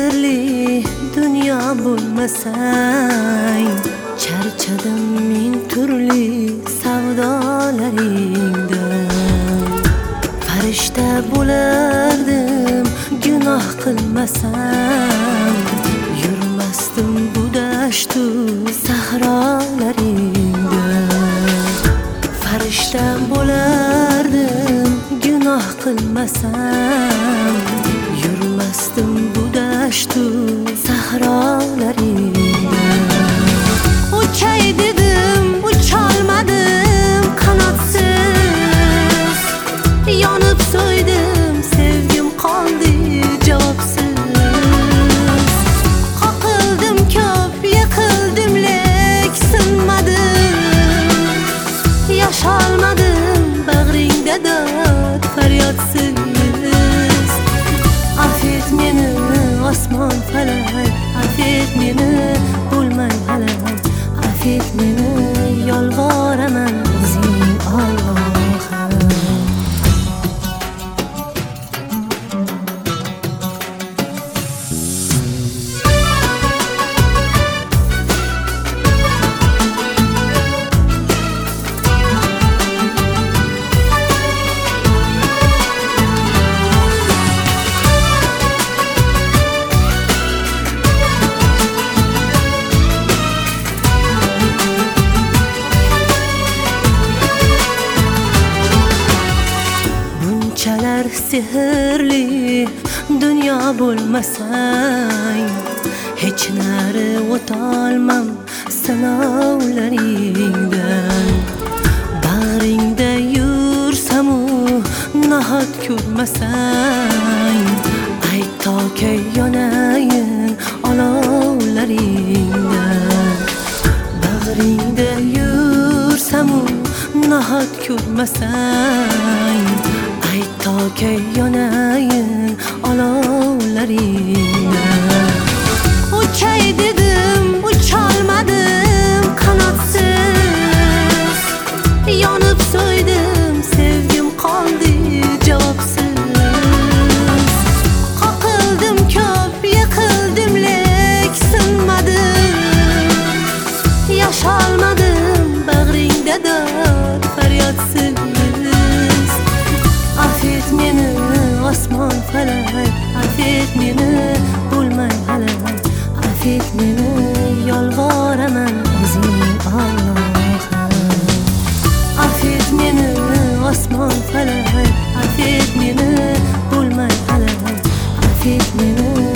sehrli dunyo bo'lmasang, charchadim ming turli savdolaringdan. Farishta bo'lardim gunoh qilmasam, yurmasdim bu dashtu sahrolaringda. Farishta bo'lardim gunoh qilmasam, yurmasdim bu dashtu sahrolaringda. Uchay dedim, ucholmadim qanotsiz, yonib so'ydim, sevgim qoldi javobsiz. Qoqildim ko'p, yiqildim, lek sinmadim, yasholmadim bag'ringda dod faryodsiz. Affet meni osmon falak, affet meni bo'lmay halak, affet meni yolvoraman o'zing Allohim. Bunchalar sehrli dunyo bo'lmasang, hech nari o'tolmam sinovlaringdan. Bag'ringda yursamu nahot ko'rmasang, ayt tokay yonayin olovlaringdan. Bag'ringda yursamu nahot ko'rmasang, ayt tokay yonayin olovlaringdan. Uchay dedim, ucholmadim qanotsiz, yonib so'ydim, sevgim qoldi javobsiz. Qoqildim ko'p, yiqildim, lek sinmadim, yasholmadim bag'ringda dod faryodsiz. Affet meni osmon falak, affet meni bo'lmay halak, affet meni yolvoraman o'zing Allohim. Affet meni osmon falak, affet meni bo'lmay halak, affet meni